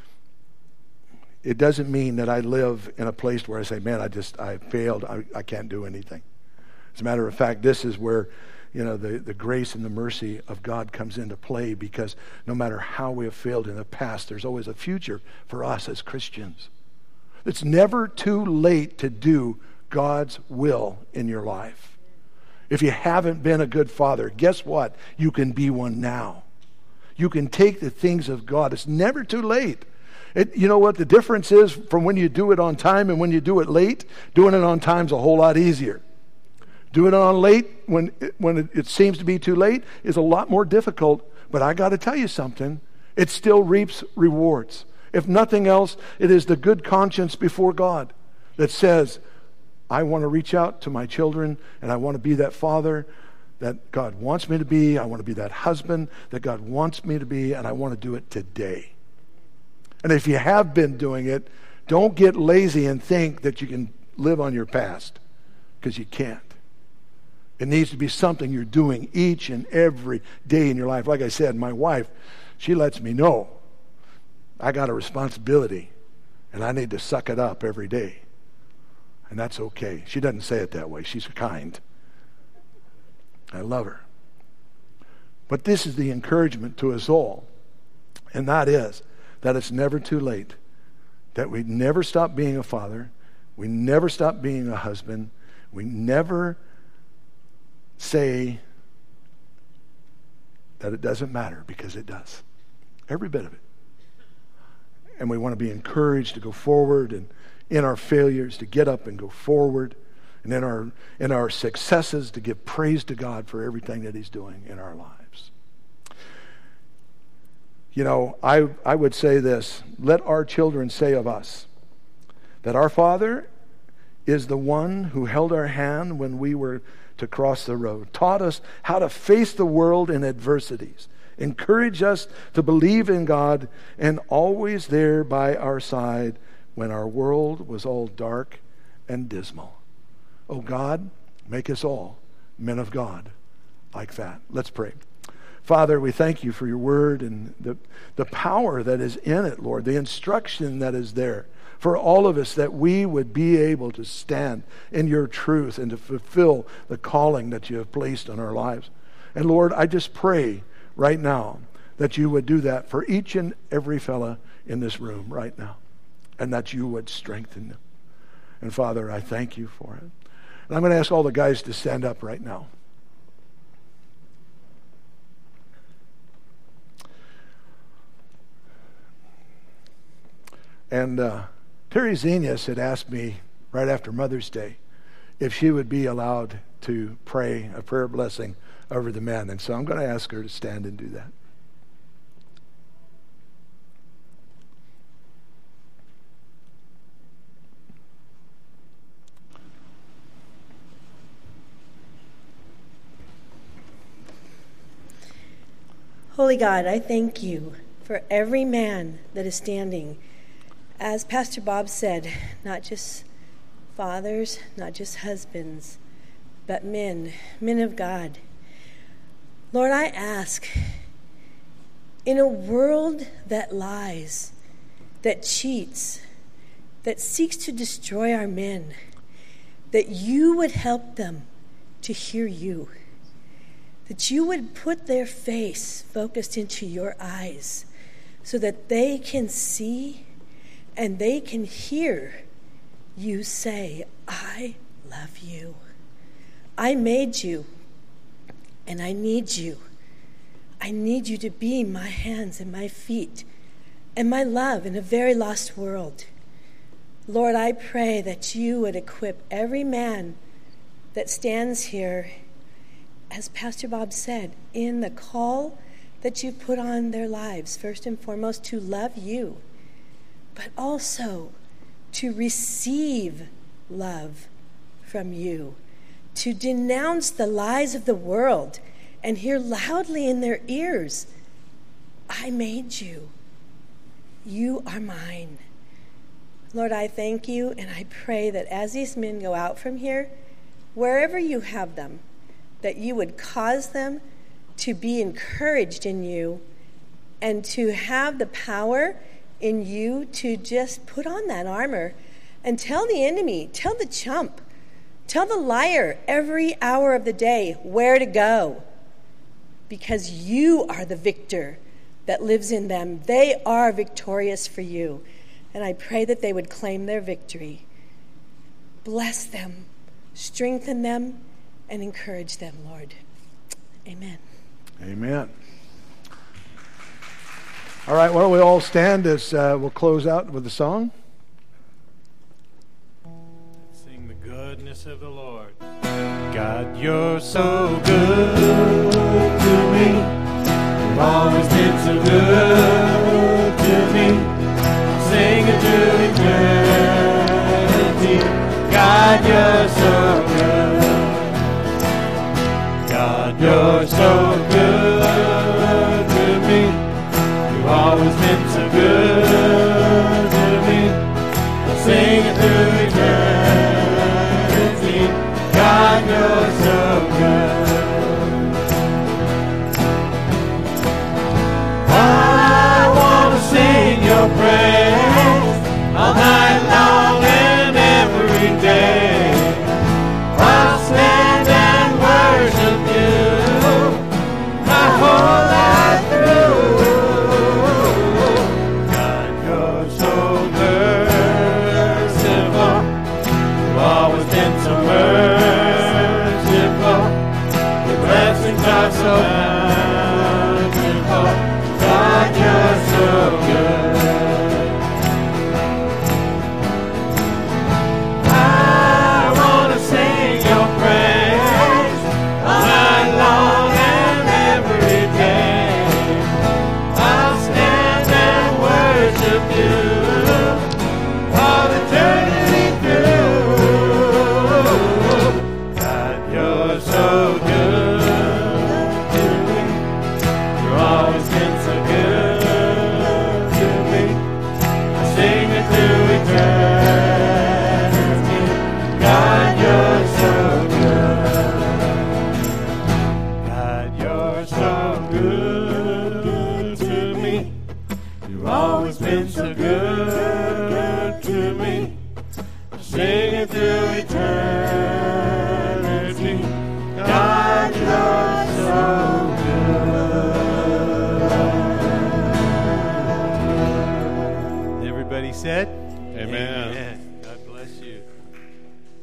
it doesn't mean that I live in a place where I say, man, I failed, I can't do anything. As a matter of fact, this is where, you know, the grace and the mercy of God comes into play, because no matter how we have failed in the past, there's always a future for us as Christians. It's never too late to do God's will in your life. If you haven't been a good father, guess what? You can be one now. You can take the things of God. It's never too late. You know what the difference is from when you do it on time and when you do it late? Doing it on time is a whole lot easier. Doing it on late when it seems to be too late is a lot more difficult. But I got to tell you something. It still reaps rewards. If nothing else, it is the good conscience before God that says, I want to reach out to my children, and I want to be that father that God wants me to be. I want to be that husband that God wants me to be, and I want to do it today. And if you have been doing it, don't get lazy and think that you can live on your past, because you can't. It needs to be something you're doing each and every day in your life. Like I said, my wife, she lets me know I got a responsibility, and I need to suck it up every day. And that's okay. She doesn't say it that way. She's kind. I love her. But this is the encouragement to us all. And that is that it's never too late. That we never stop being a father. We never stop being a husband. We never say that it doesn't matter, because it does. Every bit of it. And we want to be encouraged to go forward, and in our failures to get up and go forward, and in our successes to give praise to God for everything that he's doing in our lives. You know, I would say this: let our children say of us that our Father is the one who held our hand when we were to cross the road, taught us how to face the world in adversities, encouraged us to believe in God, and always there by our side when our world was all dark and dismal. Oh God, make us all men of God like that. Let's pray. Father, we thank you for your word and the power that is in it, Lord, the instruction that is there for all of us, that we would be able to stand in your truth and to fulfill the calling that you have placed on our lives. And Lord, I just pray right now that you would do that for each and every fella in this room right now, and that you would strengthen them. And Father, I thank you for it. And I'm going to ask all the guys to stand up right now. And Terry Zenius had asked me right after Mother's Day if she would be allowed to pray a prayer blessing over the men. And so I'm going to ask her to stand and do that. Holy God, I thank you for every man that is standing. As Pastor Bob said, not just fathers, not just husbands, but men of God. Lord, I ask, in a world that lies, that cheats, that seeks to destroy our men, that you would help them to hear you, that you would put their face focused into your eyes so that they can see and they can hear you say, I love you. I made you, and I need you. I need you to be my hands and my feet and my love in a very lost world. Lord, I pray that you would equip every man that stands here, as Pastor Bob said, in the call that you put on their lives, first and foremost, to love you, but also to receive love from you, to denounce the lies of the world and hear loudly in their ears, I made you. You are mine. Lord, I thank you, and I pray that as these men go out from here, wherever you have them, that you would cause them to be encouraged in you and to have the power in you to just put on that armor and tell the enemy, tell the chump, tell the liar every hour of the day where to go, because you are the victor that lives in them. They are victorious for you. And I pray that they would claim their victory. Bless them, strengthen them, and encourage them, Lord. Amen. Amen. All right, why don't we all stand as we'll close out with a song. Sing the goodness of the Lord. God, you're so good to me. You've always been so good to me. Sing it to eternity. God, you're so good. God, you're so good to me. You've always been so good to me. I'll sing it to eternity. God, you're so good. I want to sing your praise all night long and every day. I'll stand and worship you my whole life through. God, you're so merciful. You've always been so merciful. Your blessings are so bountiful. God, you're so good. Said, Amen. Amen.